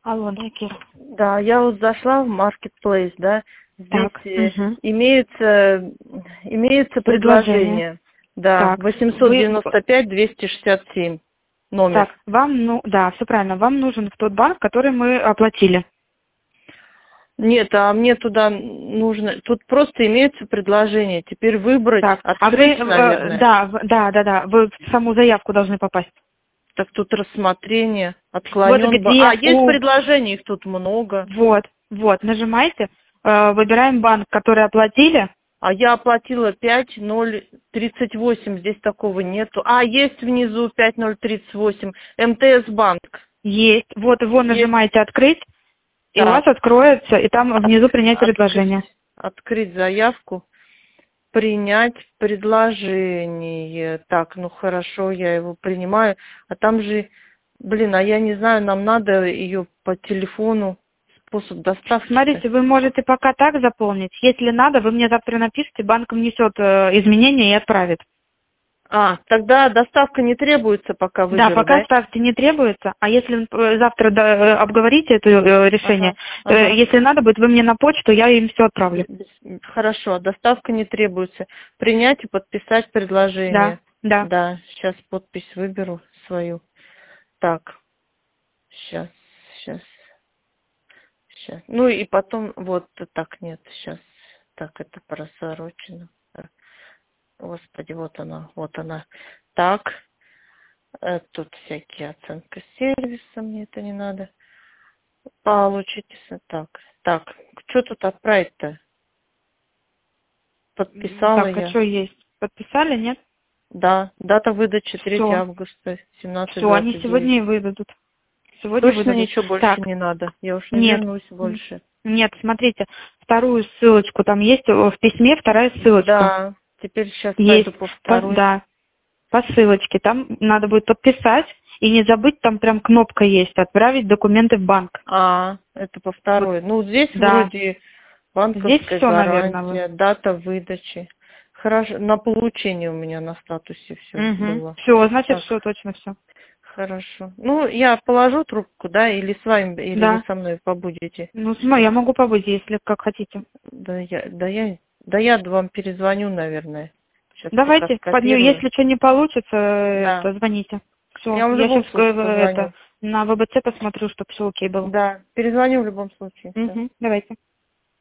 Алло, да, Кира. Да, я вот зашла в Marketplace, да, здесь Так, имеются предложения. Да, Так, 895-267 номер. так, да, все правильно, вам нужен в тот банк, который мы оплатили. Нет, а мне туда нужно, тут просто имеются предложения. Теперь выбрать, Так, открыть, наверное. да, вы в саму заявку должны попасть. Так тут рассмотрение, Вот отклонен. где Есть предложений, их тут много. вот, нажимаете, выбираем банк, который оплатили. А я оплатила 5038, здесь такого нету. Есть внизу 5038, МТС банк. Есть, вот его Есть. нажимаете «Открыть», и у Так. вас откроется, и там внизу «Принять предложение». Открыть заявку, принять предложение. Так, ну хорошо, я его принимаю. А там же, я не знаю, нам надо ее по телефону, способ доставки. Смотрите, вы можете пока так заполнить. Если надо, вы мне завтра напишите, банк внесет изменения и отправит. Тогда доставка не требуется, пока выберу, Да, пока ставки не требуется. А если завтра обговорите это решение, если надо будет, вы мне на почту, я им все отправлю. Хорошо, доставка не требуется. Принять и подписать предложение. Да. Да, сейчас подпись выберу свою. Так, сейчас. Ну и потом, так, нет, сейчас. Так, это просрочено. Господи, вот она. Так, тут всякие оценки сервиса, мне это не надо. Получите. Так, что тут отправить-то? Подписала Так, я. а что есть? Подписали, нет? Да, дата выдачи 3 Всё. августа, 17:29. Все, они сегодня и выдадут. Точно ничего больше не надо? Я уж не Нет. вернусь больше. Нет, смотрите, вторую ссылочку, там есть в письме вторая ссылочка. Да, теперь сейчас Есть. пойду по второй. Да, по ссылочке. Там надо будет подписать, и не забыть, там прям кнопка есть, отправить документы в банк. Это по второй. Здесь Да. вроде банковская Здесь всё, наверное, гарантия, дата выдачи. Хорошо, на получение у меня на статусе все было. Все, значит, Так. все, точно все. Хорошо. Я положу трубку, да, или с вами, или Да. вы со мной побудете? Я могу побыть, если как хотите. Да я вам перезвоню, наверное. Сейчас Давайте, если что не получится, Да. звоните. Все, Я в я любом сейчас случае позвоню. на ВБЦ посмотрю, чтобы все окей было. Да, перезвоню в любом случае. Всё. Давайте.